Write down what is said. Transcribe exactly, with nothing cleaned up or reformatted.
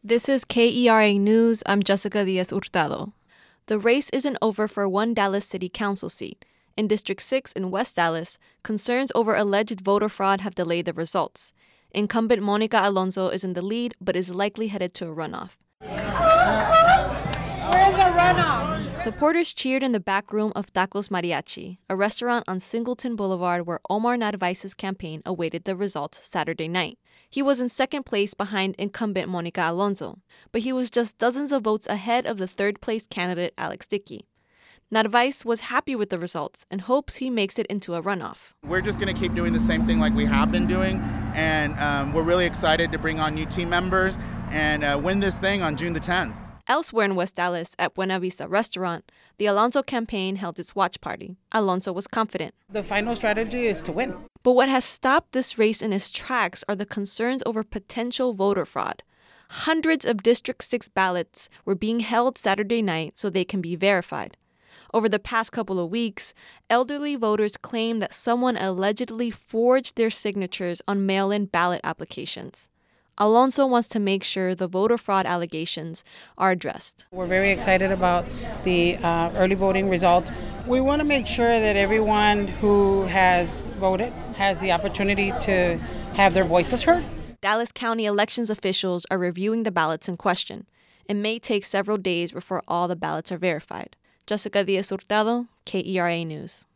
This is K E R A News. I'm Jessica Diaz Hurtado. The race isn't over for one Dallas City Council seat. In District six in West Dallas, concerns over alleged voter fraud have delayed the results. Incumbent Monica Alonso is in the lead, but is likely headed to a runoff. We're in the runoff. Supporters cheered in the back room of Tacos Mariachi, a restaurant on Singleton Boulevard where Omar Narvaez's campaign awaited the results Saturday night. He was in second place behind incumbent Monica Alonso, but he was just dozens of votes ahead of the third-place candidate Alex Dickey. Narvaez was happy with the results and hopes he makes it into a runoff. We're just going to keep doing the same thing like we have been doing, and um, we're really excited to bring on new team members and uh, win this thing on June the tenth. Elsewhere in West Dallas, at Buena Vista Restaurant, the Alonso campaign held its watch party. Alonso was confident. The final strategy is to win. But what has stopped this race in its tracks are the concerns over potential voter fraud. Hundreds of District six ballots were being held Saturday night so they can be verified. Over the past couple of weeks, elderly voters claim that someone allegedly forged their signatures on mail-in ballot applications. Alonso wants to make sure the voter fraud allegations are addressed. We're very excited about the uh, early voting results. We want to make sure that everyone who has voted has the opportunity to have their voices heard. Dallas County elections officials are reviewing the ballots in question. It may take several days before all the ballots are verified. Jessica Diaz Hurtado, K E R A News.